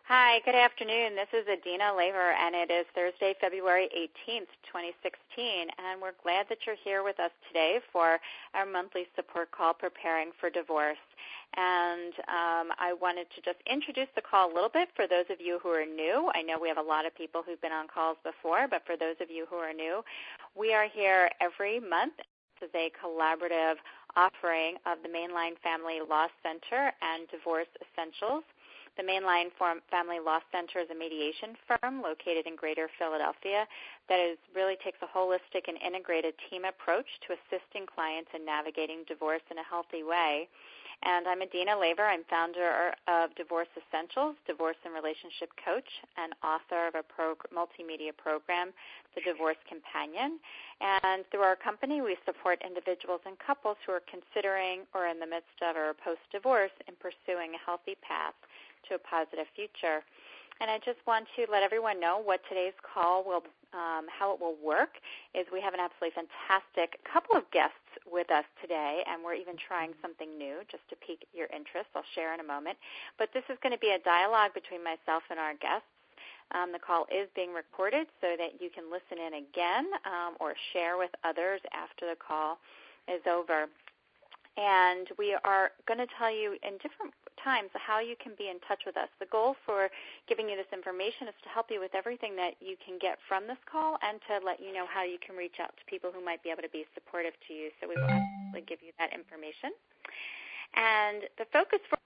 Hi, good afternoon. This is Adina Laver, and it is Thursday, February 18th, 2016, and we're glad that you're here with us today for our monthly support call, Preparing for Divorce. And I wanted to just introduce the call a little bit for those of you who are new. I know we have a lot of people who've been on calls before, but for those of you who are new, we are here every month. This is a collaborative offering of the Mainline Family Law Center and Divorce Essentials. The Mainline Family Law Center is a mediation firm located in Greater Philadelphia that really takes a holistic and integrated team approach to assisting clients in navigating divorce in a healthy way. And I'm Adina Laver. I'm founder of Divorce Essentials, divorce and relationship coach, and author of a multimedia program, The Divorce Companion. And through our company, we support individuals and couples who are considering or in the midst of or post-divorce in pursuing a healthy path to a positive future. And I just want to let everyone know what today's call will, how it will work is we have an absolutely fantastic couple of guests with us today, and we're even trying something new just to pique your interest. I'll share in a moment. But this is going to be a dialogue between myself and our guests. The call is being recorded so that you can listen in again or share with others after the call is over. And we are going to tell you in different times how you can be in touch with us. The goal for giving you this information is to help you with everything that you can get from this call and to let you know how you can reach out to people who might be able to be supportive to you. So we will absolutely give you that information. And the focus for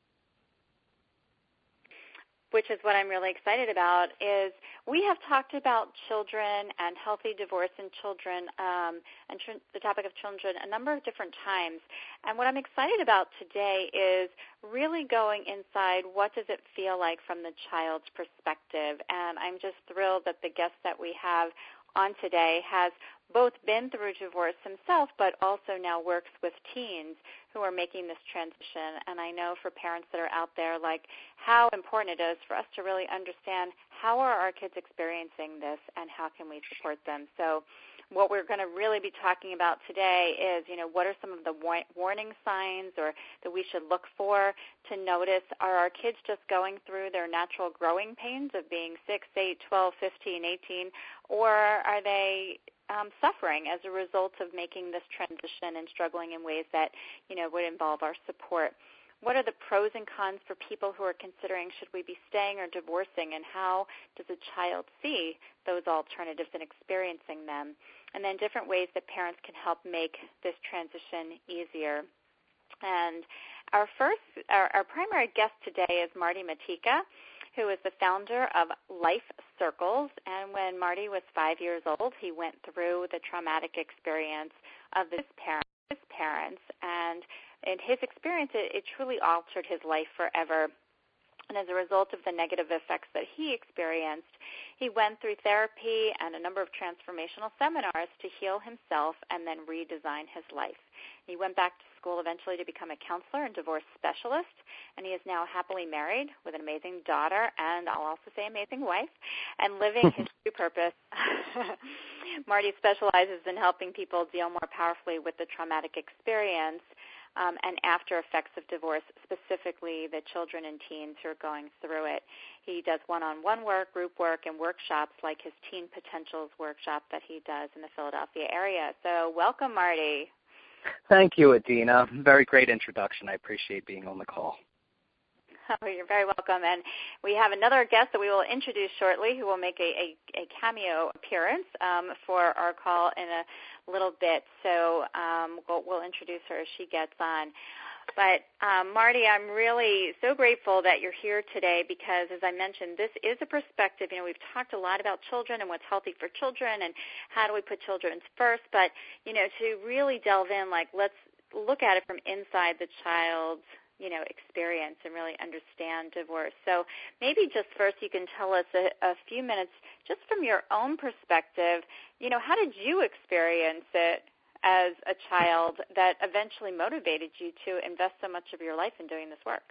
which is what I'm really excited about, is we have talked about children and healthy divorce in children and the topic of children a number of different times. And what I'm excited about today is really going inside what does it feel like from the child's perspective. And I'm just thrilled that the guest that we have on today has both been through divorce himself, but also now works with teens who are making this transition. And I know for parents that are out there, like how important it is for us to really understand how are our kids experiencing this and how can we support them. So what we're going to really be talking about today is, what are some of the warning signs or that we should look for to notice? Are our kids just going through their natural growing pains of being 6, 8, 12, 15, 18, or are they suffering as a result of making this transition and struggling in ways that, would involve our support? What are the pros and cons for people who are considering should we be staying or divorcing, and how does a child see those alternatives and experiencing them? And then different ways that parents can help make this transition easier. And our primary guest today is Marty Matika, who is the founder of Life Circles. And when Marty was 5 years old, he went through the traumatic experience of his parents. And in his experience, it truly altered his life forever. And as a result of the negative effects that he experienced, he went through therapy and a number of transformational seminars to heal himself and then redesign his life. He went back to school eventually to become a counselor and divorce specialist, and he is now happily married with an amazing daughter and, I'll also say, amazing wife, and living his true purpose. Marty specializes in helping people deal more powerfully with the traumatic experience and after effects of divorce, specifically the children and teens who are going through it. He does one-on-one work, group work, and workshops like his Teen Potentials workshop that he does in the Philadelphia area. So welcome, Marty. Thank you, Adina. Very great introduction. I appreciate being on the call. Oh, you're very welcome. And we have another guest that we will introduce shortly who will make a cameo appearance for our call in a little bit. So we'll introduce her as she gets on. But, Marty, I'm really so grateful that you're here today because, as I mentioned, this is a perspective. We've talked a lot about children and what's healthy for children and how do we put children first. But, to really delve in, let's look at it from inside the child's experience and really understand divorce. So maybe just first you can tell us a few minutes just from your own perspective, how did you experience it as a child that eventually motivated you to invest so much of your life in doing this work?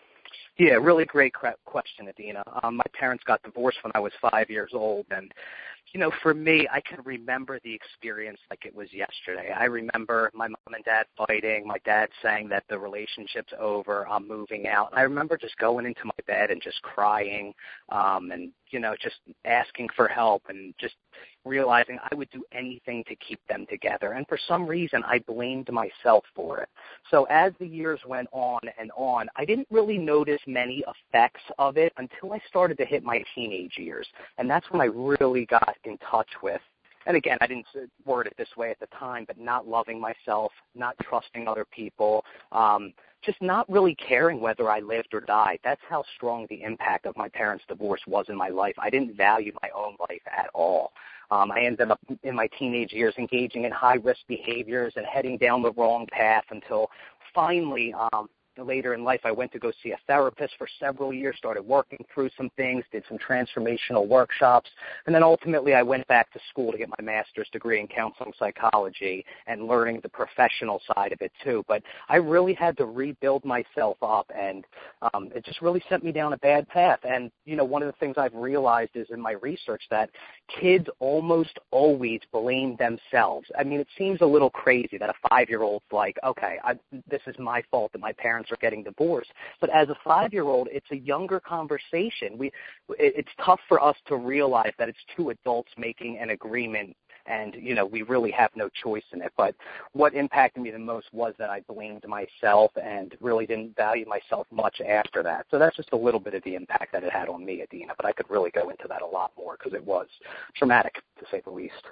Yeah, really great question, Adina. My parents got divorced when I was 5 years old, and For me, I can remember the experience like it was yesterday. I remember my mom and dad fighting, my dad saying that the relationship's over, I'm moving out. I remember just going into my bed and just crying and, just asking for help and just realizing I would do anything to keep them together. And for some reason, I blamed myself for it. So as the years went on and on, I didn't really notice many effects of it until I started to hit my teenage years. And that's when I really got in touch with, and again, I didn't word it this way at the time, but not loving myself, not trusting other people, just not really caring whether I lived or died. That's how strong the impact of my parents' divorce was in my life. I didn't value my own life at all. I ended up in my teenage years engaging in high-risk behaviors and heading down the wrong path until finally later in life, I went to go see a therapist for several years, started working through some things, did some transformational workshops, and then ultimately I went back to school to get my master's degree in counseling psychology and learning the professional side of it too. But I really had to rebuild myself up, and it just really sent me down a bad path. And, one of the things I've realized is in my research that kids almost always blame themselves. I mean, it seems a little crazy that a 5-year-old's like, okay, this is my fault that my parents are getting divorced. But as a 5-year-old, it's a younger conversation. It's tough for us to realize that it's two adults making an agreement, and, we really have no choice in it. But what impacted me the most was that I blamed myself and really didn't value myself much after that. So that's just a little bit of the impact that it had on me, Adina. But I could really go into that a lot more because it was traumatic, to say the least.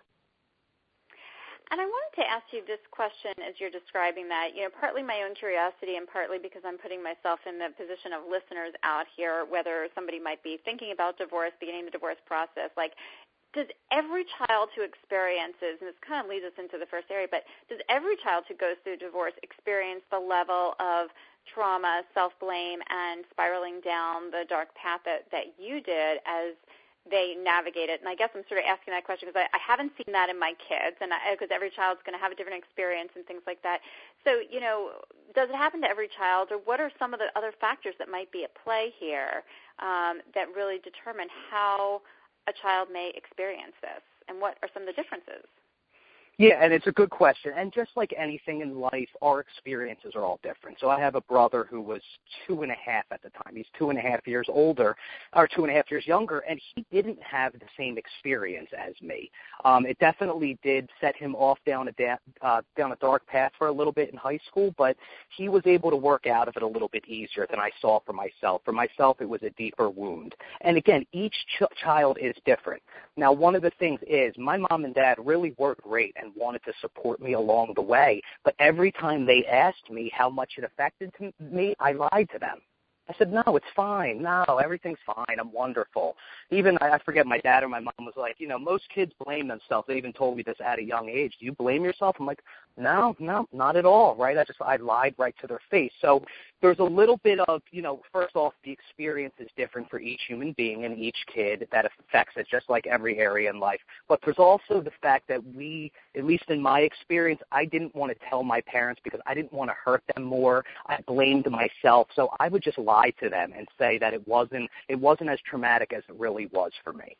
And I wanted to ask you this question as you're describing that, partly my own curiosity and partly because I'm putting myself in the position of listeners out here, whether somebody might be thinking about divorce, beginning the divorce process, like, does every child who experiences, and this kind of leads us into the first area, but does every child who goes through divorce experience the level of trauma, self-blame, and spiraling down the dark path that you did as they navigate it? And I guess I'm sort of asking that question because I haven't seen that in my kids, and because every child's going to have a different experience and things like that. So, does it happen to every child, or what are some of the other factors that might be at play here that really determine how a child may experience this, and what are some of the differences? Yeah, and it's a good question. And just like anything in life, our experiences are all different. So I have a brother who was 2.5 at the time. He's 2.5 years older, or 2.5 years younger, and he didn't have the same experience as me. It definitely did set him off down a dark path for a little bit in high school, but he was able to work out of it a little bit easier than I saw for myself. For myself, it was a deeper wound. And again, each child is different. Now, one of the things is my mom and dad really were great and wanted to support me along the way, but every time they asked me how much it affected me, I lied to them. I said, no, it's fine. No, everything's fine. I'm wonderful. Even, I forget, my dad or my mom was like, most kids blame themselves. They even told me this at a young age. Do you blame yourself? I'm like, no, not at all, right? I lied right to their face. So there's a little bit of, first off, the experience is different for each human being and each kid that affects it, just like every area in life. But there's also the fact that we, at least in my experience, I didn't want to tell my parents because I didn't want to hurt them more. I blamed myself. So I would just lie to them and say that it wasn't as traumatic as it really was for me.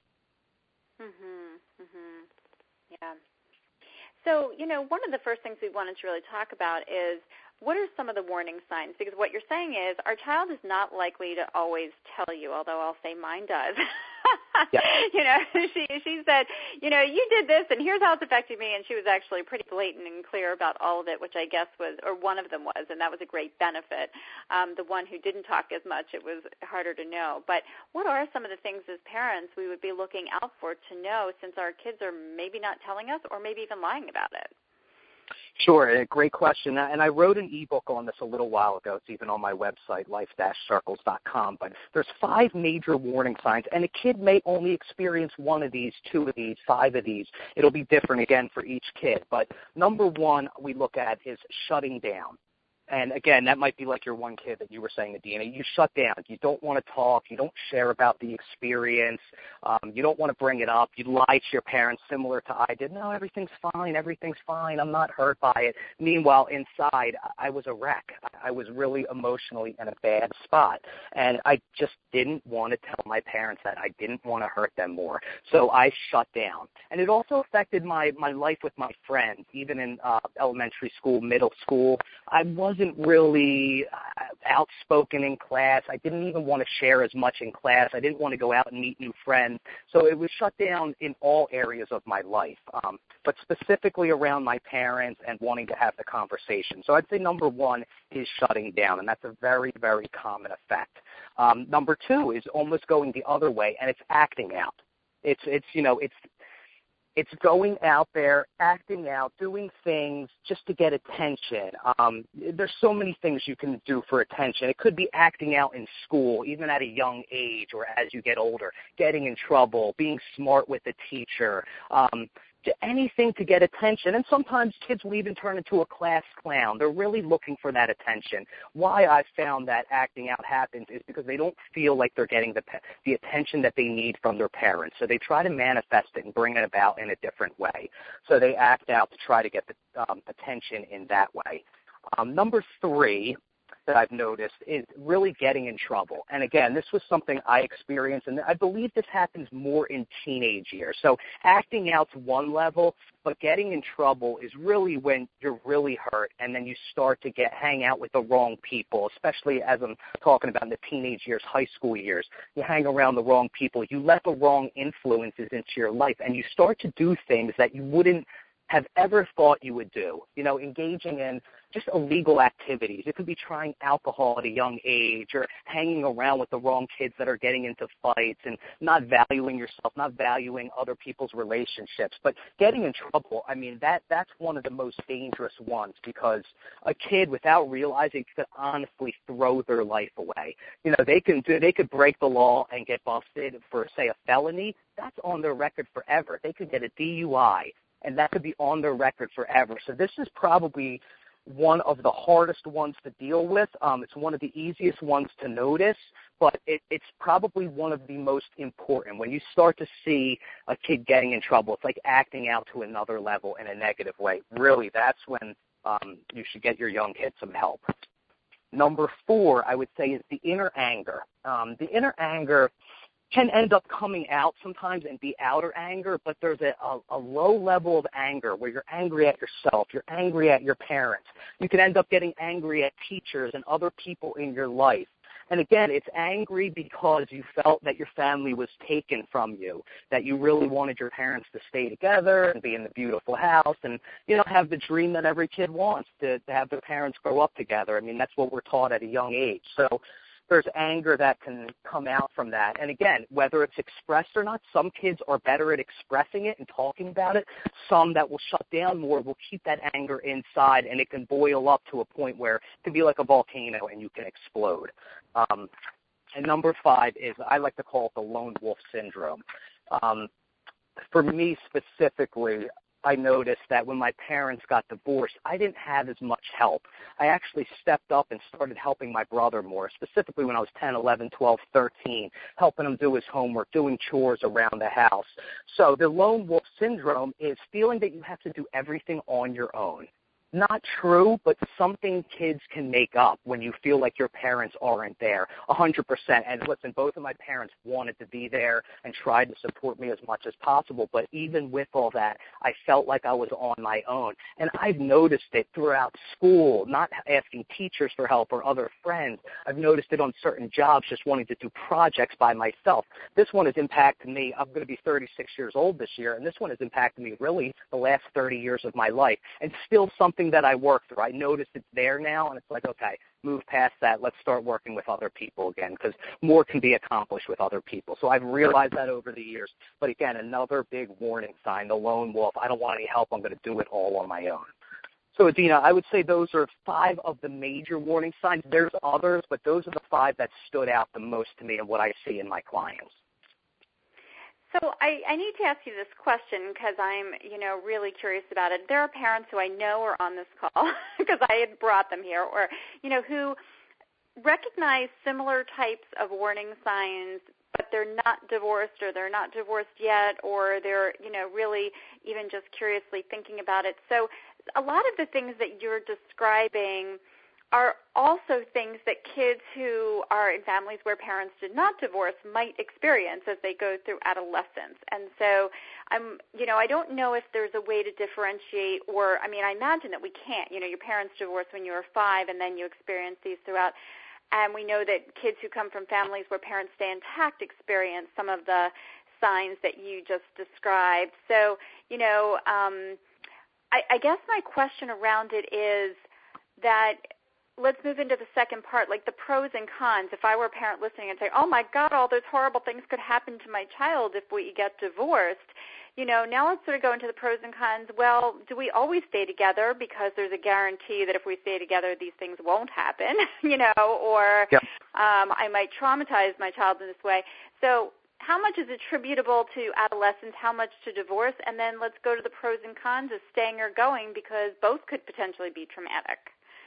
Yeah. So, one of the first things we wanted to really talk about is what are some of the warning signs? Because what you're saying is our child is not likely to always tell you, although I'll say mine does. Yeah. She said, you did this, and here's how it's affected me, and she was actually pretty blatant and clear about all of it, which I guess was, or one of them was, and that was a great benefit. The one who didn't talk as much, it was harder to know. But what are some of the things as parents we would be looking out for to know since our kids are maybe not telling us or maybe even lying about it? Sure, great question. And I wrote an ebook on this a little while ago. It's even on my website, life-circles.com. But there's 5 major warning signs, and a kid may only experience 1 of these, 2 of these, 5 of these. It'll be different, again, for each kid. But number 1 we look at is shutting down. And again, that might be like your one kid that you were saying, Adina. You shut down. You don't want to talk. You don't share about the experience. You don't want to bring it up. You lie to your parents, similar to I did. No, everything's fine. Everything's fine. I'm not hurt by it. Meanwhile, inside, I was a wreck. I was really emotionally in a bad spot. And I just didn't want to tell my parents that. I didn't want to hurt them more. So I shut down. And it also affected my life with my friends, even in elementary school, middle school. I wasn't really outspoken in class. I didn't even want to share as much in class. I didn't want to go out and meet new friends. So it was shut down in all areas of my life, but specifically around my parents and wanting to have the conversation. So I'd say number one is shutting down, and that's a very, very common effect. Number two is almost going the other way, and it's acting out. It's going out there, acting out, doing things just to get attention. There's so many things you can do for attention. It could be acting out in school, even at a young age or as you get older, getting in trouble, being smart with the teacher, anything to get attention. And sometimes kids will even turn into a class clown. They're really looking for that attention. Why I've found that acting out happens is because they don't feel like they're getting the attention that they need from their parents. So they try to manifest it and bring it about in a different way. So they act out to try to get the attention in that way. Number three that I've noticed is really getting in trouble. And again, this was something I experienced, and I believe this happens more in teenage years. So acting out's one level, but getting in trouble is really when you're really hurt, and then you start to hang out with the wrong people, especially as I'm talking about in the teenage years, high school years. You hang around the wrong people. You let the wrong influences into your life, and you start to do things that you wouldn't have ever thought you would do, engaging in just illegal activities. It could be trying alcohol at a young age or hanging around with the wrong kids that are getting into fights and not valuing yourself, not valuing other people's relationships. But getting in trouble, that's one of the most dangerous ones, because a kid, without realizing, could honestly throw their life away. They could break the law and get busted for, say, a felony. That's on their record forever. They could get a DUI, and that could be on their record forever. So this is probably one of the hardest ones to deal with. It's one of the easiest ones to notice, but it's probably one of the most important. When you start to see a kid getting in trouble, it's like acting out to another level in a negative way. Really, that's when you should get your young kid some help. Number four, I would say, is the inner anger. The inner anger can end up coming out sometimes and be outer anger, but there's a low level of anger where you're angry at yourself, you're angry at your parents. You can end up getting angry at teachers and other people in your life. And again, it's angry because you felt that your family was taken from you, that you really wanted your parents to stay together and be in the beautiful house and, have the dream that every kid wants, to have their parents grow up together. That's what we're taught at a young age. So there's anger that can come out from that. And again, whether it's expressed or not, some kids are better at expressing it and talking about it. Some that will shut down more will keep that anger inside, and it can boil up to a point where it can be like a volcano and you can explode. And number five is, I like to call it the lone wolf syndrome. For me specifically, I noticed that when my parents got divorced, I didn't have as much help. I actually stepped up and started helping my brother more, specifically when I was 10, 11, 12, 13, helping him do his homework, doing chores around the house. So the lone wolf syndrome is feeling that you have to do everything on your own. Not true, but something kids can make up when you feel like your parents aren't there 100%. And listen, both of my parents wanted to be there and tried to support me as much as possible. But even with all that, I felt like I was on my own. And I've noticed it throughout school, not asking teachers for help or other friends. I've noticed it on certain jobs, just wanting to do projects by myself. This one has impacted me. I'm going to be 36 years old this year, and this one has impacted me really the last 30 years of my life. And still something that I work through. I notice it's there now, and it's like, okay, move past that. Let's start working with other people again, because more can be accomplished with other people. So I've realized that over the years. But again, another big warning sign, the lone wolf. I don't want any help. I'm going to do it all on my own. So, Adina, I would say those are 5 of the major warning signs. There's others, but those are the 5 that stood out the most to me and what I see in my clients. So I need to ask you this question because I'm, really curious about it. There are parents who I know are on this call because I had brought them here, or, who recognize similar types of warning signs, but they're not divorced, or they're not divorced yet, or they're, really even just curiously thinking about it. So a lot of the things that you're describing are also things that kids who are in families where parents did not divorce might experience as they go through adolescence. And so I don't know if there's a way to differentiate, or, I imagine that we can't. Your parents divorced when you were 5 and then you experience these throughout. And we know that kids who come from families where parents stay intact experience some of the signs that you just described. So, I guess my question around it is that, let's move into the second part, like the pros and cons. If I were a parent listening and say, oh, my God, all those horrible things could happen to my child if we get divorced, now let's sort of go into the pros and cons. Well, do we always stay together because there's a guarantee that if we stay together, these things won't happen, or Yep. I might traumatize my child in this way. So how much is attributable to adolescence, how much to divorce, and then let's go to the pros and cons of staying or going because both could potentially be traumatic.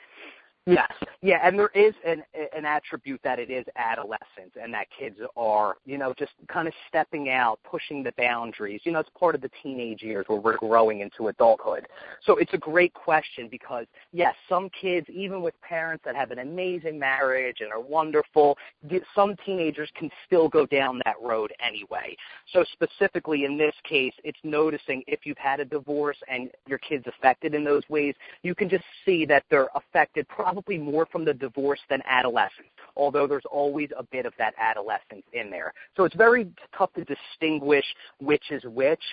Yes. Yeah, and there is an attribute that it is adolescence and that kids are, just kind of stepping out, pushing the boundaries. It's part of the teenage years where we're growing into adulthood. So it's a great question because, yes, some kids, even with parents that have an amazing marriage and are wonderful, some teenagers can still go down that road anyway. So specifically in this case, it's noticing if you've had a divorce and your kid's affected in those ways, you can just see that they're affected probably more from the divorce than adolescence, although there's always a bit of that adolescence in there. So it's very tough to distinguish which is which,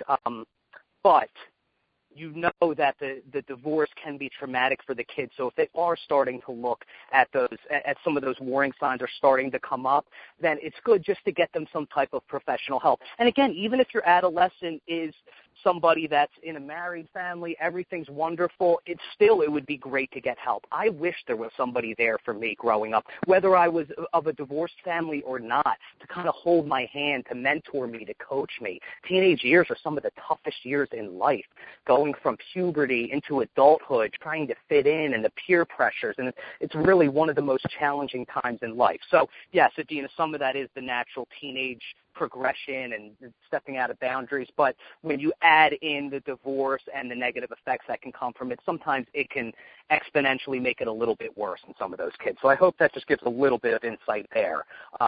but you know that the divorce can be traumatic for the kids. So if they are starting to look at some of those warning signs are starting to come up, then it's good just to get them some type of professional help. And again, even if your adolescent is somebody that's in a married family, everything's wonderful, it would be great to get help. I wish there was somebody there for me growing up, whether I was of a divorced family or not, to kind of hold my hand, to mentor me, to coach me. Teenage years are some of the toughest years in life, going from puberty into adulthood, trying to fit in, and the peer pressures, and it's really one of the most challenging times in life. So, yes, Adina, some of that is the natural teenage progression and stepping out of boundaries, but when you add in the divorce and the negative effects that can come from it, sometimes it can exponentially make it a little bit worse in some of those kids. So I hope that just gives a little bit of insight there.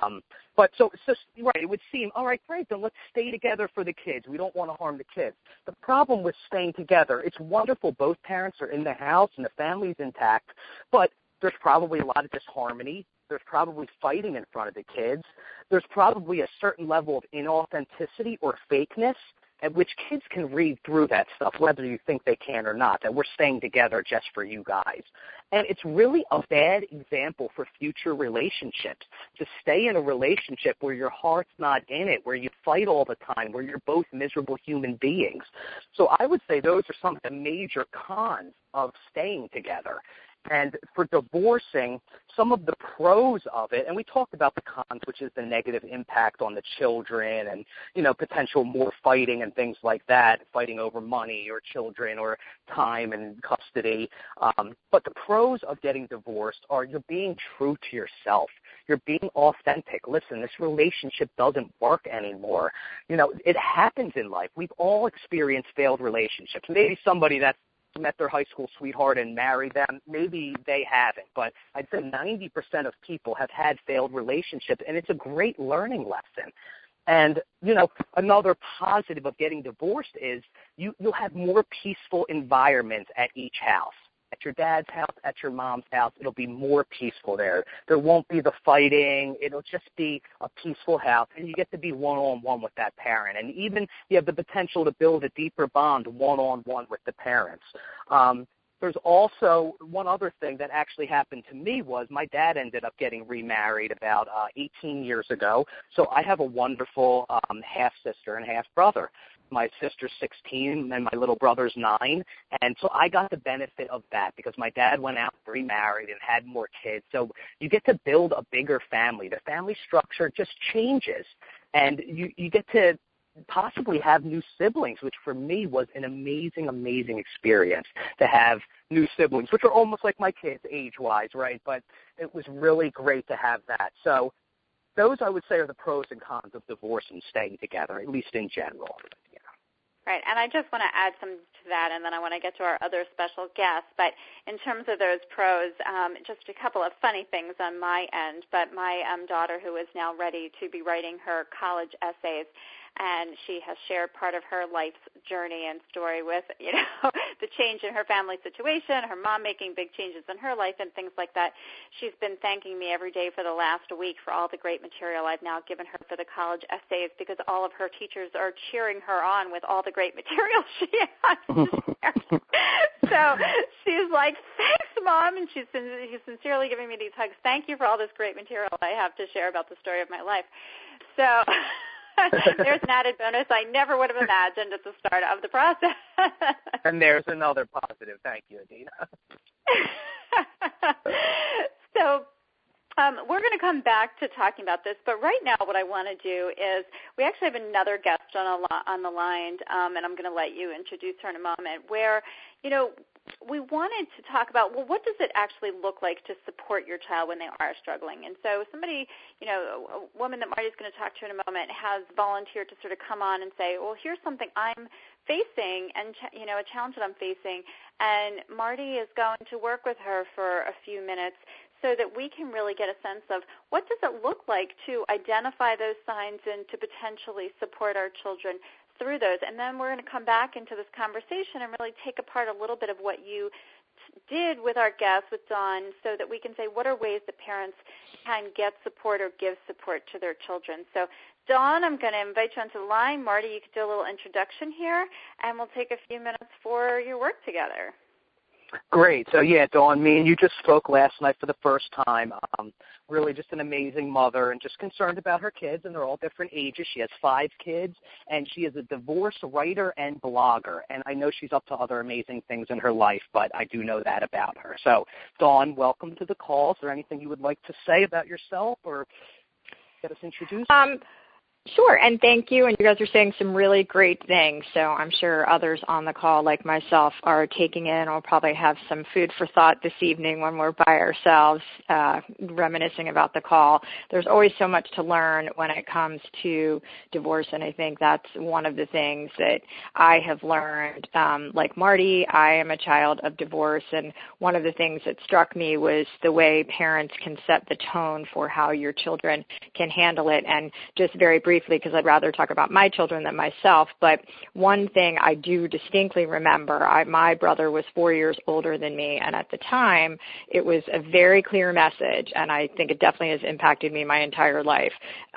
But so it's just, right, it would seem, all right, great, then let's stay together for the kids. We don't want to harm the kids. The problem with staying together, it's wonderful both parents are in the house and the family's intact, but there's probably a lot of disharmony. There's probably fighting in front of the kids. There's probably a certain level of inauthenticity or fakeness at which kids can read through that stuff, whether you think they can or not, that we're staying together just for you guys. And it's really a bad example for future relationships, to stay in a relationship where your heart's not in it, where you fight all the time, where you're both miserable human beings. So I would say those are some of the major cons of staying together. And for divorcing, some of the pros of it, and we talked about the cons, which is the negative impact on the children and, potential more fighting and things like that, fighting over money or children or time and custody. But the pros of getting divorced are you're being true to yourself. You're being authentic. Listen, this relationship doesn't work anymore. It happens in life. We've all experienced failed relationships. Maybe somebody that's met their high school sweetheart and married them. Maybe they haven't, but I'd say 90% of people have had failed relationships, and it's a great learning lesson. And, another positive of getting divorced is you'll have more peaceful environments at each house. At your dad's house, at your mom's house, it'll be more peaceful there. There won't be the fighting. It'll just be a peaceful house, and you get to be one-on-one with that parent. And even you have the potential to build a deeper bond one-on-one with the parents. There's also one other thing that actually happened to me was my dad ended up getting remarried about 18 years ago. So I have a wonderful half-sister and half-brother. My sister's 16 and my little brother's 9. And so I got the benefit of that because my dad went out, remarried, and had more kids. So you get to build a bigger family. The family structure just changes. And you get to possibly have new siblings, which for me was an amazing, amazing experience to have new siblings, which are almost like my kids age-wise, right? But it was really great to have that. So those, I would say, are the pros and cons of divorce and staying together, at least in general. Right, and I just want to add some to that, and then I want to get to our other special guests. But in terms of those pros, just a couple of funny things on my end. But my daughter, who is now ready to be writing her college essays, and she has shared part of her life's journey and story with, the change in her family situation, her mom making big changes in her life and things like that. She's been thanking me every day for the last week for all the great material I've now given her for the college essays, because all of her teachers are cheering her on with all the great material she has to share. So she's like, thanks, Mom, and she's sincerely giving me these hugs. Thank you for all this great material I have to share about the story of my life. So there's an added bonus I never would have imagined at the start of the process. And there's another positive. Thank you, Adina. So we're going to come back to talking about this, but right now what I want to do is we actually have another guest on the line, and I'm going to let you introduce her in a moment, where, we wanted to talk about, well, what does it actually look like to support your child when they are struggling? And so somebody, a woman that Marty's going to talk to in a moment, has volunteered to sort of come on and say, well, here's something I'm facing and, a challenge that I'm facing, and Marty is going to work with her for a few minutes so that we can really get a sense of what does it look like to identify those signs and to potentially support our children through those. And then we're going to come back into this conversation and really take apart a little bit of what you did with our guest, with Dawn, so that we can say what are ways that parents can get support or give support to their children. So, Dawn, I'm going to invite you onto the line. Marty, you could do a little introduction here, and we'll take a few minutes for your work together. Great. So, Dawn, me and you just spoke last night for the first time. Really just an amazing mother and just concerned about her kids, and they're all different ages. She has 5 kids, and she is a divorce writer and blogger. And I know she's up to other amazing things in her life, but I do know that about her. So, Dawn, welcome to the call. Is there anything you would like to say about yourself or get us introduced? Sure, and thank you. And you guys are saying some really great things, so I'm sure others on the call, like myself, are taking in. I'll probably have some food for thought this evening when we're by ourselves, reminiscing about the call. There's always so much to learn when it comes to divorce, and I think that's one of the things that I have learned. Like Marty, I am a child of divorce, and one of the things that struck me was the way parents can set the tone for how your children can handle it. And just very briefly, because I'd rather talk about my children than myself, but one thing I do distinctly remember, my brother was 4 years older than me, and at the time it was a very clear message, and I think it definitely has impacted me my entire life,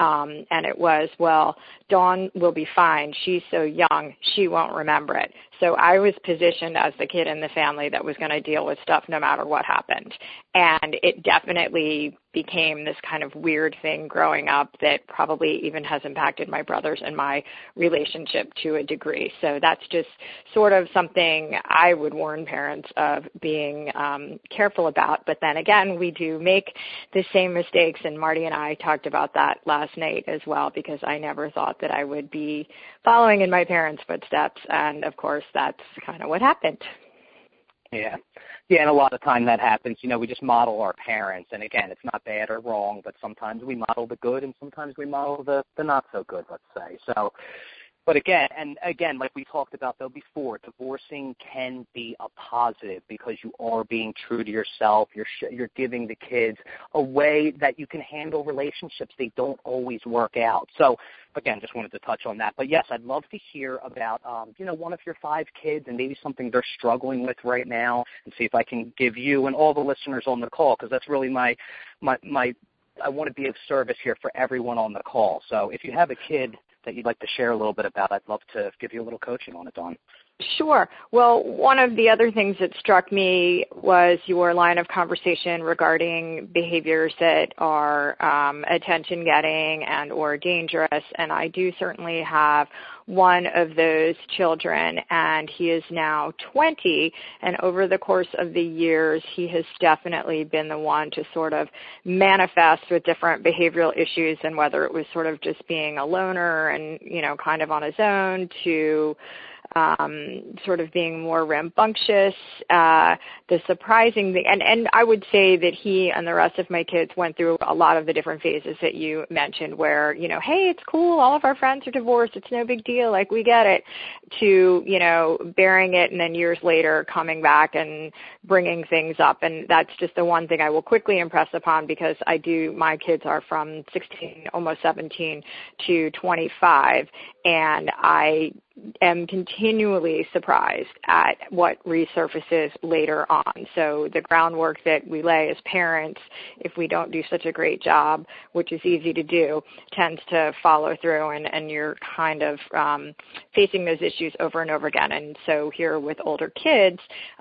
and it was, well, Dawn will be fine. She's so young, she won't remember it. So I was positioned as the kid in the family that was going to deal with stuff no matter what happened. And it definitely became this kind of weird thing growing up that probably even has impacted my brothers and my relationship to a degree. So that's just sort of something I would warn parents of being careful about. But then again, we do make the same mistakes, and Marty and I talked about that last night as well, because I never thought that I would be following in my parents' footsteps, and of course that's kind of what happened. Yeah, and a lot of time that happens. We just model our parents, and again, it's not bad or wrong, but sometimes we model the good and sometimes we model the not so good, let's say. So, but again, like we talked about though before, divorcing can be a positive because you are being true to yourself. You're giving the kids a way that you can handle relationships. They don't always work out. So, again, just wanted to touch on that. But yes, I'd love to hear about, one of your 5 kids and maybe something they're struggling with right now, and see if I can give you and all the listeners on the call, because that's really my I want to be of service here for everyone on the call. So if you have a kid that you'd like to share a little bit about, I'd love to give you a little coaching on it, Dawn. Sure. Well, one of the other things that struck me was your line of conversation regarding behaviors that are attention-getting and or dangerous, and I do certainly have one of those children, and he is now 20, and over the course of the years, he has definitely been the one to sort of manifest with different behavioral issues, and whether it was sort of just being a loner and, kind of on his own to sort of being more rambunctious. The surprising thing, and I would say that he and the rest of my kids went through a lot of the different phases that you mentioned where, hey, it's cool, all of our friends are divorced, it's no big deal, like we get it, to, bearing it and then years later coming back and bringing things up. And that's just the one thing I will quickly impress upon because my kids are from 16, almost 17 to 25, and I am continually surprised at what resurfaces later on. So the groundwork that we lay as parents, if we don't do such a great job, which is easy to do, tends to follow through, and you're kind of facing those issues over and over again. And so here with older kids,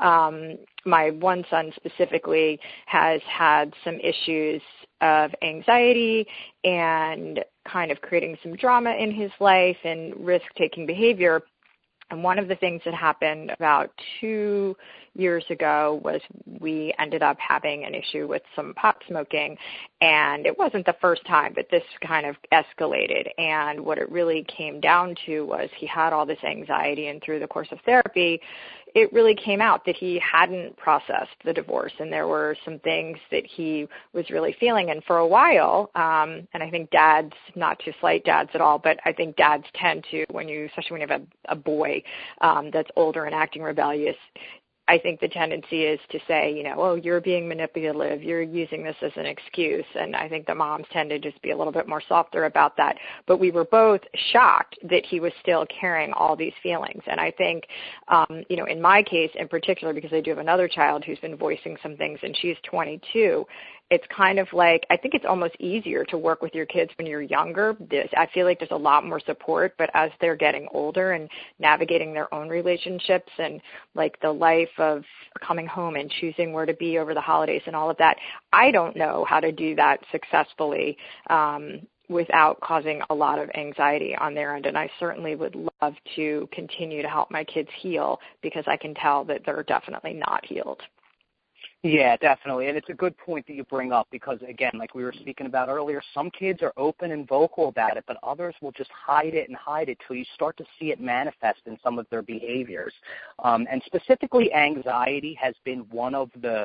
my one son specifically has had some issues of anxiety and kind of creating some drama in his life and risk-taking behavior. And one of the things that happened about 2 years ago was we ended up having an issue with some pot smoking, and it wasn't the first time, but this kind of escalated. And what it really came down to was he had all this anxiety, and through the course of therapy, it really came out that he hadn't processed the divorce, and there were some things that he was really feeling. And for a while, and I think dads, not to slight dads at all, but I think dads tend to, especially when you have a boy that's older and acting rebellious, I think the tendency is to say, oh, you're being manipulative, you're using this as an excuse. And I think the moms tend to just be a little bit more softer about that. But we were both shocked that he was still carrying all these feelings. And I think, in my case in particular, because I do have another child who's been voicing some things and she's 22, it's kind of like, I think it's almost easier to work with your kids when you're younger. I feel like there's a lot more support, but as they're getting older and navigating their own relationships and like the life of coming home and choosing where to be over the holidays and all of that, I don't know how to do that successfully without causing a lot of anxiety on their end. And I certainly would love to continue to help my kids heal because I can tell that they're definitely not healed. Yeah, definitely. And it's a good point that you bring up because, again, like we were speaking about earlier, some kids are open and vocal about it, but others will just hide it till you start to see it manifest in some of their behaviors. And specifically anxiety has been one of the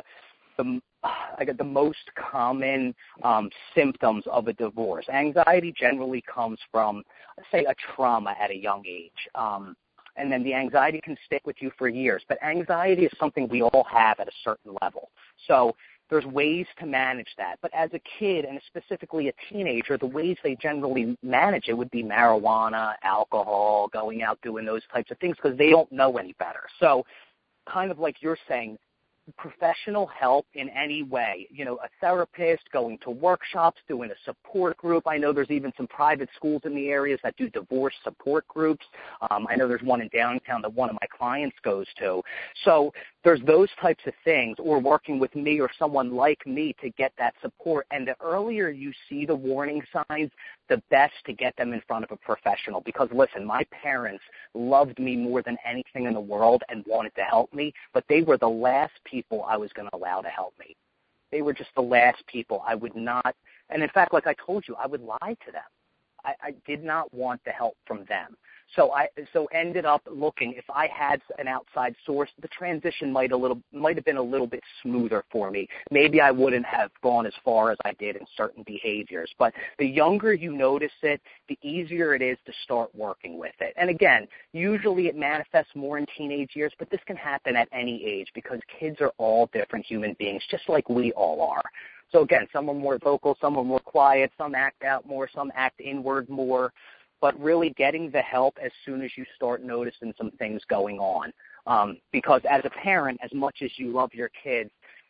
most common symptoms of a divorce. Anxiety generally comes from, say, a trauma at a young age. And then the anxiety can stick with you for years. But anxiety is something we all have at a certain level. So there's ways to manage that. But as a kid, and specifically a teenager, the ways they generally manage it would be marijuana, alcohol, going out doing those types of things because they don't know any better. So kind of like you're saying, professional help in any way, a therapist, going to workshops, doing a support group. I know there's even some private schools in the areas that do divorce support groups. I know there's one in downtown that one of my clients goes to. So there's those types of things, or working with me or someone like me to get that support. And the earlier you see the warning signs, the best to get them in front of a professional. Because, listen, my parents loved me more than anything in the world and wanted to help me, but they were the last people I was going to allow to help me. They were just the last people. I would not, and in fact, like I told you, I would lie to them. I did not want the help from them. So ended up looking, if I had an outside source, the transition might have been a little bit smoother for me. Maybe I wouldn't have gone as far as I did in certain behaviors. But the younger you notice it, the easier it is to start working with it. And again, usually it manifests more in teenage years, but this can happen at any age because kids are all different human beings, just like we all are. So again, some are more vocal, some are more quiet, some act out more, some act inward more. But really getting the help as soon as you start noticing some things going on. Because as a parent, as much as you love your kids,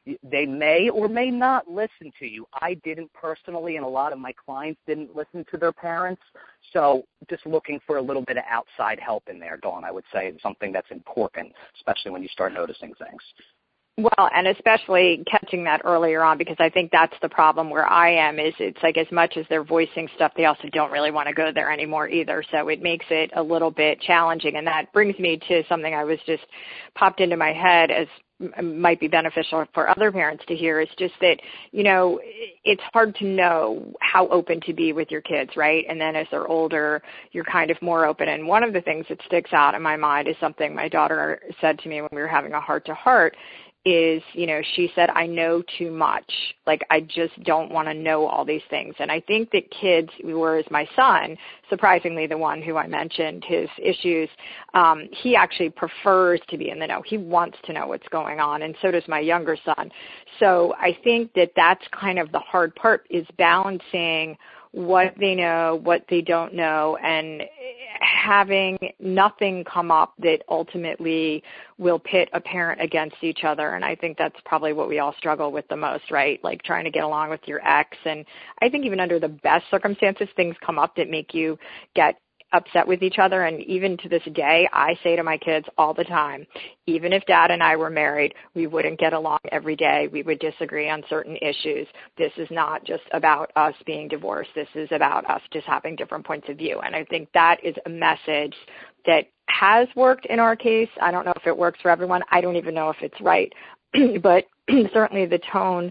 They may or may not listen to you. I didn't personally, and a lot of my clients didn't listen to their parents. So just looking for a little bit of outside help in there, Dawn, I would say is something that's important, especially when you start noticing things. Well, and especially catching that earlier on, because I think that's the problem where I am, is it's like as much as they're voicing stuff, they also don't really want to go there anymore either. So it makes it a little bit challenging. And that brings me to something I was just popped into my head as might be beneficial for other parents to hear. Is just that, you know, it's hard to know how open to be with your kids, right? And then as they're older, you're kind of more open. And one of the things that sticks out in my mind is something my daughter said to me when we were having a heart-to-heart, is, you know, she said, I know too much. Like, I just don't want to know all these things. And I think that kids, whereas my son, surprisingly the one who I mentioned his issues, he actually prefers to be in the know. He wants to know what's going on, and so does my younger son. So I think that that's kind of the hard part, is balancing what they know, what they don't know, and having nothing come up that ultimately will pit a parent against each other. And I think that's probably what we all struggle with the most, right? Like trying to get along with your ex. And I think even under the best circumstances, things come up that make you get upset with each other. And even to this day, I say to my kids all the time, even if Dad and I were married, we wouldn't get along every day. We would disagree on certain issues. This is not just about us being divorced. This is about us just having different points of view. And I think that is a message that has worked in our case. I don't know if it works for everyone. I don't even know if it's right. But certainly the tone,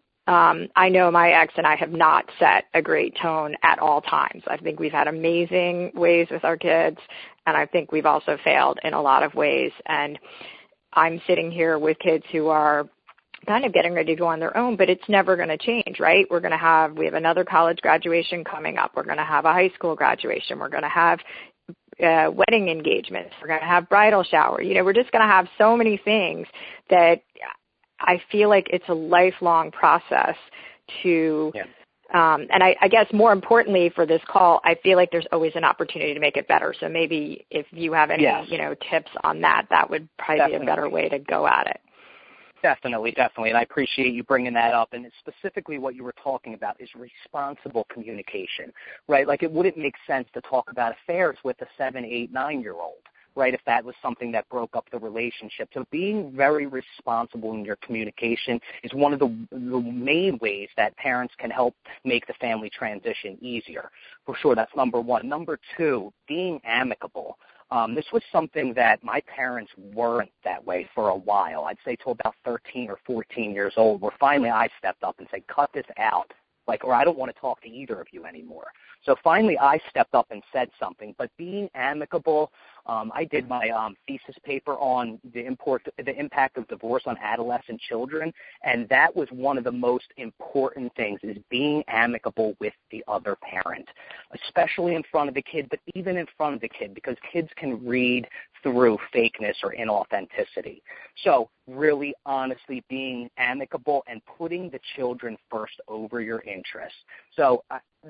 I know my ex and I have not set a great tone at all times. I think we've had amazing ways with our kids, and I think we've also failed in a lot of ways. And I'm sitting here with kids who are kind of getting ready to go on their own, but it's never going to change, right? We have another college graduation coming up. We're going to have a high school graduation. We're going to have wedding engagements. We're going to have bridal shower. You know, we're just going to have so many things that I feel like it's a lifelong process to, and I guess more importantly for this call, I feel like there's always an opportunity to make it better. So maybe if you have any, tips on that, that would probably be a better way to go at it. Definitely. And I appreciate you bringing that up. And specifically what you were talking about is responsible communication, right? Like it wouldn't make sense to talk about affairs with a 7, 8, 9-year-old. Right, if that was something that broke up the relationship. So being very responsible in your communication is one of the main ways that parents can help make the family transition easier. For sure, that's number one. Number two, being amicable. This was something that my parents weren't that way for a while. I'd say till about 13 or 14 years old, where finally I stepped up and said, cut this out. Or I don't want to talk to either of you anymore. So finally I stepped up and said something. But being amicable, I did my thesis paper on the impact of divorce on adolescent children, and that was one of the most important things, is being amicable with the other parent, especially in front of the kid, but even in front of the kid, because kids can read through fakeness or inauthenticity. So really honestly being amicable and putting the children first over your interests. So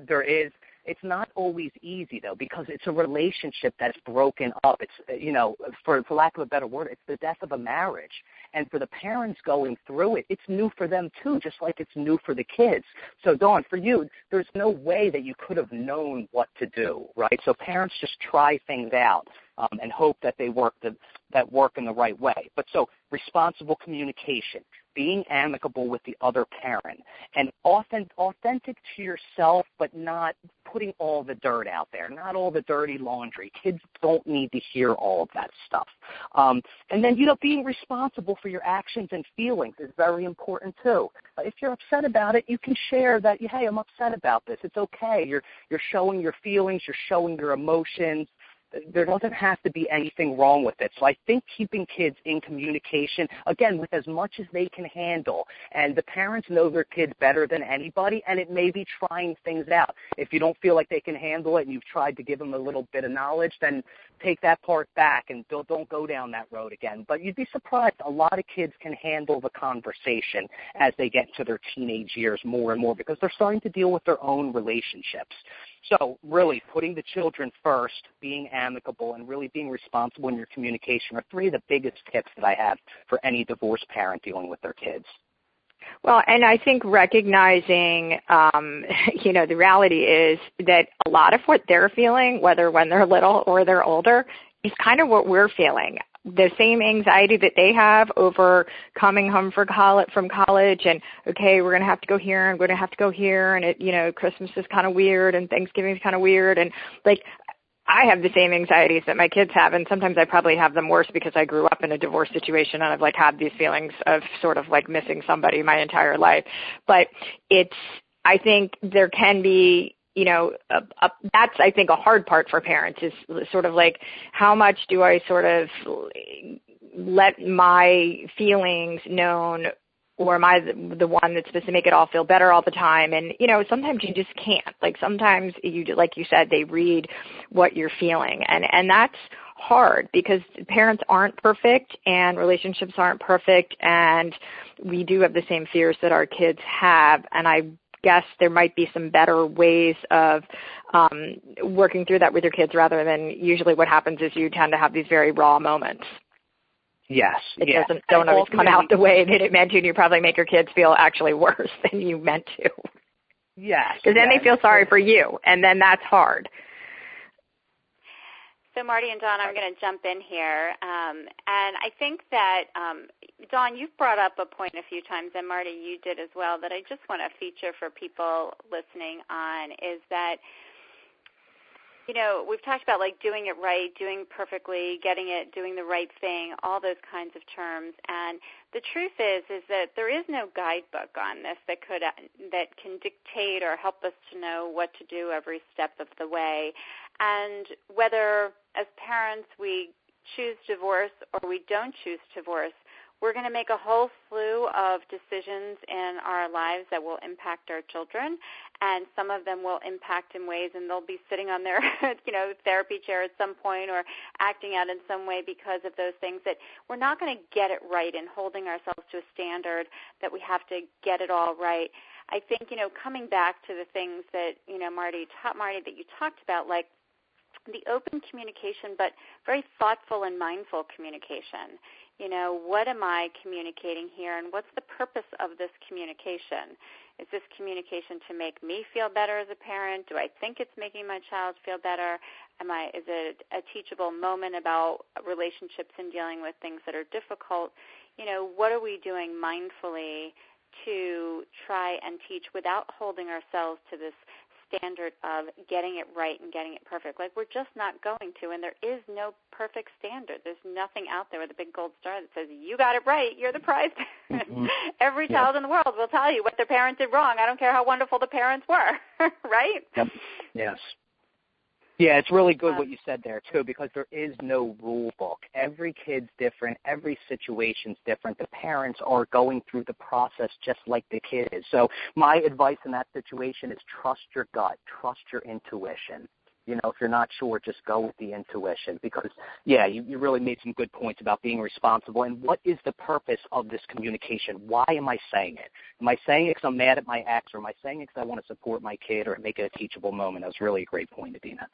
it's not always easy, though, because it's a relationship that's broken up. It's, for lack of a better word, it's the death of a marriage. And for the parents going through it, it's new for them, too, just like it's new for the kids. So, Dawn, for you, there's no way that you could have known what to do, right? So parents just try things out and hope that they work in the right way. But so responsible communication, being amicable with the other parent, and authentic to yourself, but not putting all the dirt out there, not all the dirty laundry. Kids don't need to hear all of that stuff. And then, being responsible for your actions and feelings is very important too. If you're upset about it, you can share that, hey, I'm upset about this. It's okay. You're showing your feelings. You're showing your emotions. There doesn't have to be anything wrong with it. So I think keeping kids in communication, again, with as much as they can handle, and the parents know their kids better than anybody, and it may be trying things out. If you don't feel like they can handle it and you've tried to give them a little bit of knowledge, then take that part back and don't go down that road again. But you'd be surprised. A lot of kids can handle the conversation as they get to their teenage years more and more, because they're starting to deal with their own relationships. So really putting the children first, being amicable, and really being responsible in your communication are three of the biggest tips that I have for any divorced parent dealing with their kids. Well, and I think recognizing, the reality is that a lot of what they're feeling, whether when they're little or they're older, is kind of what we're feeling. The same anxiety that they have over coming home from college and, okay, we're going to have to go here, and we're going to have to go here, and Christmas is kind of weird and Thanksgiving is kind of weird. And I have the same anxieties that my kids have, and sometimes I probably have them worse because I grew up in a divorce situation and I've had these feelings of sort of missing somebody my entire life. But I think there can be, that's, I think, a hard part for parents is sort of how much do I sort of let my feelings known, or am I the one that's supposed to make it all feel better all the time? And, sometimes you just can't. Sometimes like you said, they read what you're feeling. And that's hard because parents aren't perfect and relationships aren't perfect. And we do have the same fears that our kids have. And I guess there might be some better ways of working through that with your kids rather than usually what happens is you tend to have these very raw moments. Yes. It don't always come out the way that it meant to, and you probably make your kids feel actually worse than you meant to. Yes. Because then they feel sorry for you, and then that's hard. So Marty and Dawn, I'm going to jump in here. And I think that, Dawn, you've brought up a point a few times, and Marty, you did as well, that I just want to feature for people listening on is that, we've talked about doing it right, doing perfectly, getting it, doing the right thing, all those kinds of terms. And the truth is that there is no guidebook on this that can dictate or help us to know what to do every step of the way. And whether as parents we choose divorce or we don't choose divorce, we're going to make a whole slew of decisions in our lives that will impact our children, and some of them will impact in ways, and they'll be sitting on their, therapy chair at some point or acting out in some way because of those things that we're not going to get it right and holding ourselves to a standard that we have to get it all right. I think, coming back to the things that, Marty, that you talked about, the open communication, but very thoughtful and mindful communication. What am I communicating here, and what's the purpose of this communication? Is this communication to make me feel better as a parent? Do I think it's making my child feel better? Is it a teachable moment about relationships and dealing with things that are difficult? What are we doing mindfully to try and teach without holding ourselves to this standard of getting it right and getting it perfect? We're just not going to, and there is no perfect standard. There's nothing out there with a big gold star that says, you got it right, you're the prize. Mm-hmm. Every child in the world will tell you what their parents did wrong. I don't care how wonderful the parents were, right? Yep. Yes. Yeah, it's really good what you said there, too, because there is no rule book. Every kid's different. Every situation's different. The parents are going through the process just like the kid is. So my advice in that situation is trust your gut, trust your intuition. If you're not sure, just go with the intuition because, you really made some good points about being responsible. And what is the purpose of this communication? Why am I saying it? Am I saying it because I'm mad at my ex, or am I saying it because I want to support my kid or make it a teachable moment? That was really a great point, Adina.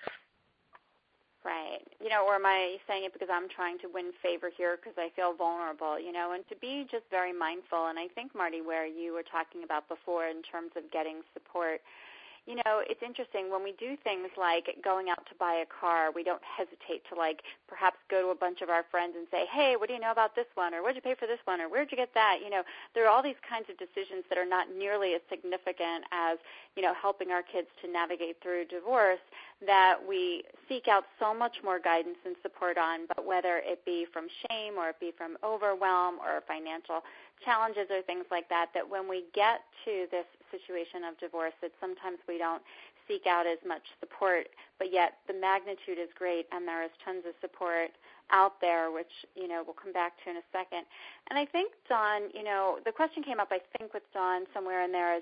Right. Or am I saying it because I'm trying to win favor here because I feel vulnerable, and to be just very mindful. And I think, Marty, where you were talking about before in terms of getting support, it's interesting when we do things like going out to buy a car, we don't hesitate to perhaps go to a bunch of our friends and say, hey, what do you know about this one? Or where'd you pay for this one? Or where'd you get that? There are all these kinds of decisions that are not nearly as significant as, helping our kids to navigate through divorce that we seek out so much more guidance and support on, but whether it be from shame or it be from overwhelm or financial challenges or things like that, that when we get to this situation of divorce, that sometimes we don't seek out as much support, but yet the magnitude is great and there is tons of support out there, which, we'll come back to in a second. And I think, Dawn, the question came up, I think, with Dawn somewhere in there is,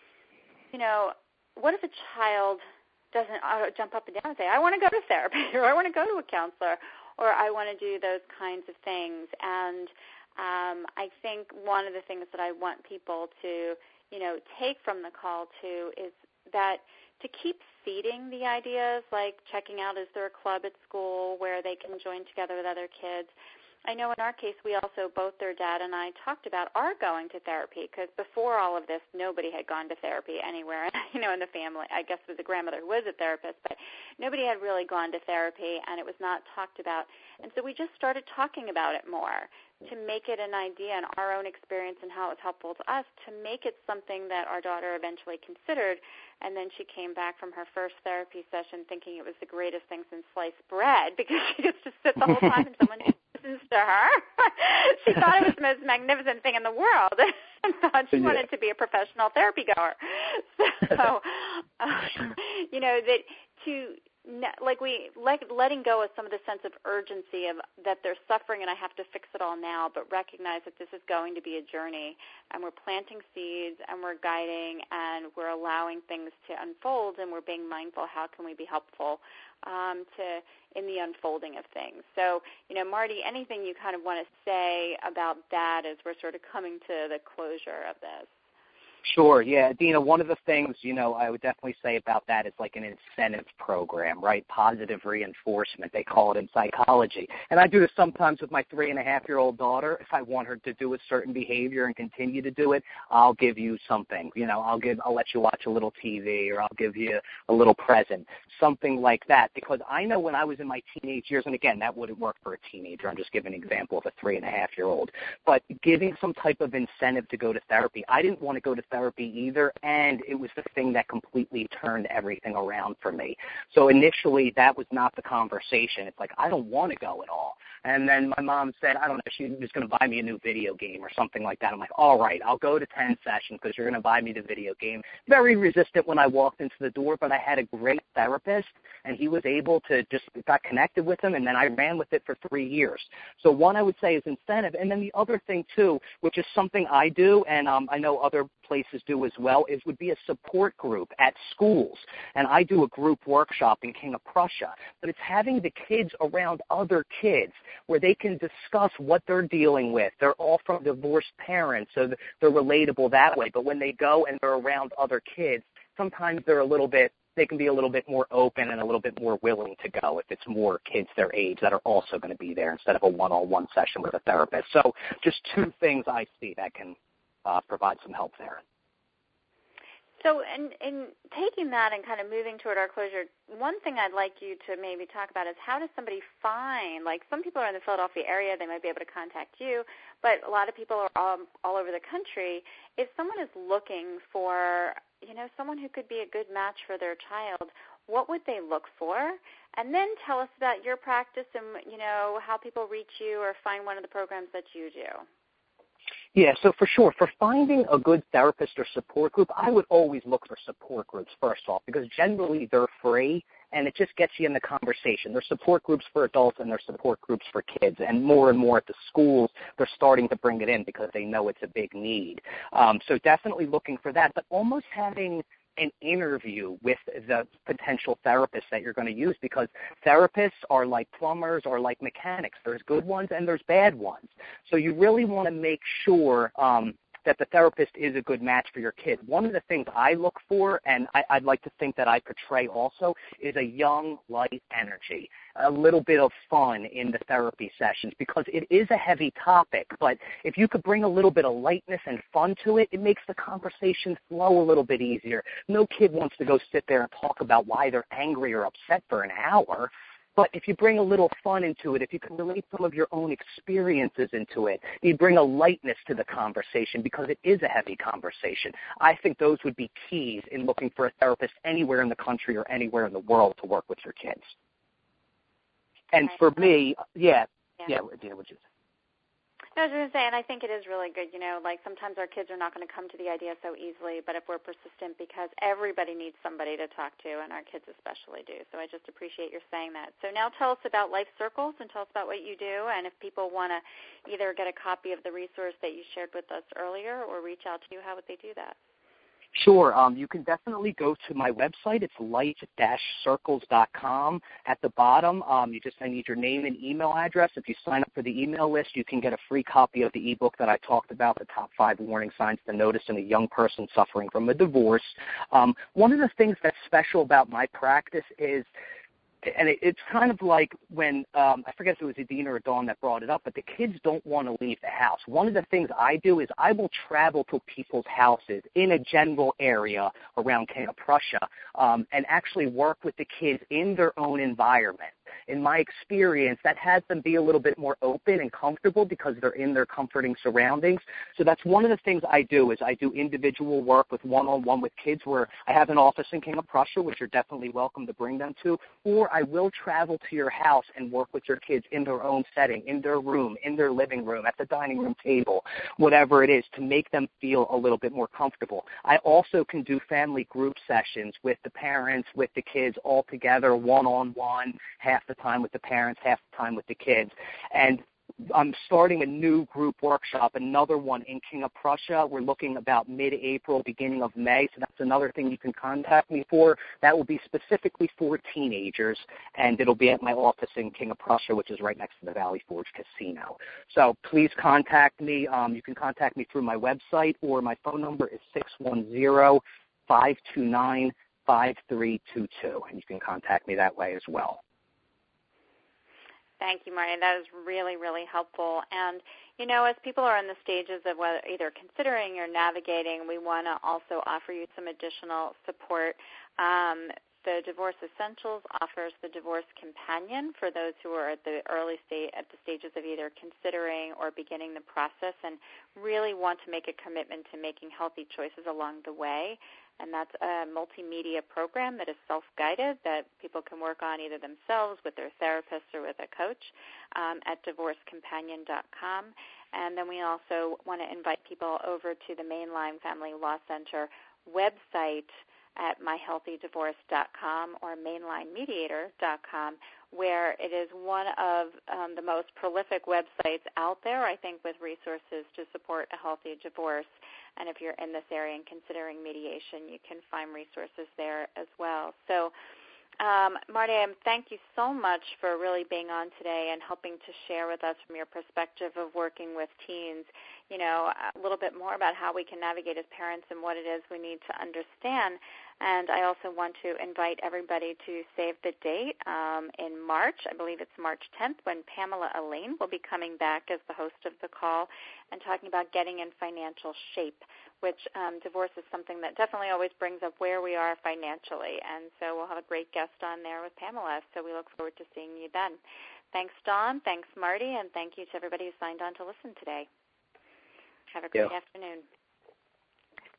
what if a child doesn't jump up and down and say, I want to go to therapy or I want to go to a counselor or I want to do those kinds of things. And I think one of the things that I want people to, take from the call too is that to keep seeding the ideas, like checking out is there a club at school where they can join together with other kids. I know in our case, we also, both their dad and I, talked about our going to therapy, because before all of this, nobody had gone to therapy anywhere, in the family. I guess the grandmother was a therapist, but nobody had really gone to therapy, and it was not talked about. And so we just started talking about it more to make it an idea and our own experience and how it was helpful to us, to make it something that our daughter eventually considered. And then she came back from her first therapy session thinking it was the greatest thing since sliced bread, because she gets to sit the whole time and someone listens to her. She thought it was the most magnificent thing in the world and thought she wanted to be a professional therapy goer. So, that letting go of some of the sense of urgency of that they're suffering and I have to fix it all now, but recognize that this is going to be a journey, and we're planting seeds and we're guiding and we're allowing things to unfold, and we're being mindful how can we be helpful in the unfolding of things. So, Marty, anything you kind of want to say about that as we're sort of coming to the closure of this? Sure, yeah. Dina, one of the things, I would definitely say about that is like an incentive program, right? Positive reinforcement, they call it in psychology. And I do this sometimes with my 3.5-year-old daughter. If I want her to do a certain behavior and continue to do it, I'll give you something. I'll let you watch a little TV, or I'll give you a little present, something like that. Because I know when I was in my teenage years, and again, that wouldn't work for a teenager. I'm just giving an example of a 3.5-year-old. But giving some type of incentive to go to therapy, I didn't want to go to therapy either, and it was the thing that completely turned everything around for me. So initially, that was not the conversation. It's like, I don't want to go at all. And then my mom said, I don't know, she was going to buy me a new video game or something like that. I'm like, all right, I'll go to 10 sessions because you're going to buy me the video game. Very resistant when I walked into the door, but I had a great therapist, and he was able to got connected with him, and then I ran with it for 3 years. So one I would say is incentive. And then the other thing, too, which is something I do, and I know other places do as well, would be a support group at schools. And I do a group workshop in King of Prussia, but it's having the kids around other kids where they can discuss what they're dealing with. They're all from divorced parents, so they're relatable that way. But when they go and they're around other kids, sometimes they can be a little bit more open and a little bit more willing to go if it's more kids their age that are also going to be there instead of a one-on-one session with a therapist. So just 2 things I see that can provide some help there. So in taking that and kind of moving toward our closure, one thing I'd like you to maybe talk about is how does somebody find, like some people are in the Philadelphia area, they might be able to contact you, but a lot of people are all over the country. If someone is looking for, someone who could be a good match for their child, what would they look for? And then tell us about your practice and, how people reach you or find one of the programs that you do. Yeah, so for sure, for finding a good therapist or support group, I would always look for support groups first off, because generally they're free and it just gets you in the conversation. There's support groups for adults and there's support groups for kids, and more at the schools, they're starting to bring it in because they know it's a big need. So definitely looking for that, but almost having an interview with the potential therapist that you're going to use, because therapists are like plumbers or like mechanics. There's good ones and there's bad ones. So you really want to make sure that the therapist is a good match for your kid. One of the things I look for, and I'd like to think that I portray also, is a young, light energy, a little bit of fun in the therapy sessions, because it is a heavy topic. But if you could bring a little bit of lightness and fun to it, it makes the conversation flow a little bit easier. No kid wants to go sit there and talk about why they're angry or upset for an hour. But if you bring a little fun into it, if you can relate some of your own experiences into it, you bring a lightness to the conversation because it is a heavy conversation. I think those would be keys in looking for a therapist anywhere in the country or anywhere in the world to work with your kids. And for me, Dina, would you say? No, I was going to say, and I think it is really good, like sometimes our kids are not going to come to the idea so easily, but if we're persistent, because everybody needs somebody to talk to, and our kids especially do. So I just appreciate your saying that. So now tell us about Life Circles and tell us about what you do, and if people want to either get a copy of the resource that you shared with us earlier or reach out to you, how would they do that? Sure. You can definitely go to my website. It's light-circles.com. At the bottom, I need your name and email address. If you sign up for the email list, you can get a free copy of the ebook that I talked about, The Top 5 Warning Signs to Notice in a Young Person Suffering from a Divorce. One of the things that's special about my practice is and it's kind of like when, I forget if it was Adina or Dawn that brought it up, but the kids don't want to leave the house. One of the things I do is I will travel to people's houses in a general area around King of Prussia and actually work with the kids in their own environment. In my experience, that has them be a little bit more open and comfortable because they're in their comforting surroundings. So that's one of the things I do is I do individual work with one-on-one with kids where I have an office in King of Prussia, which you're definitely welcome to bring them to, or I will travel to your house and work with your kids in their own setting, in their room, in their living room, at the dining room table, whatever it is, to make them feel a little bit more comfortable. I also can do family group sessions with the parents, with the kids all together, one-on-one, half the time with the parents, half the time with the kids. And I'm starting a new group workshop, another one in King of Prussia. We're looking about mid-April, beginning of May, so that's another thing you can contact me for. That will be specifically for teenagers, and it'll be at my office in King of Prussia, which is right next to the Valley Forge Casino. So please contact me. You can contact me through my website, or my phone number is 610-529-5322, and you can contact me that way as well. Thank you, Marty. That is really, really helpful. And, you know, as people are in the stages of whether either considering or navigating, we want to also offer you some additional support. The Divorce Essentials offers the Divorce Companion for those who are at the stages of either considering or beginning the process and really want to make a commitment to making healthy choices along the way. And that's a multimedia program that is self-guided that people can work on either themselves with their therapist or with a coach at divorcecompanion.com. And then we also want to invite people over to the Mainline Family Law Center website at myhealthydivorce.com or mainlinemediator.com, where it is one of the most prolific websites out there, I think, with resources to support a healthy divorce. And if you're in this area and considering mediation, you can find resources there as well. So, Marty, thank you so much for really being on today and helping to share with us from your perspective of working with teens, you know, a little bit more about how we can navigate as parents and what it is we need to understand. And I also want to invite everybody to save the date in March. I believe it's March 10th when Pamela Elaine will be coming back as the host of the call and talking about getting in financial shape, which divorce is something that definitely always brings up where we are financially. And so we'll have a great guest on there with Pamela. So we look forward to seeing you then. Thanks, Dawn. Thanks, Marty. And thank you to everybody who signed on to listen today. Have a great afternoon.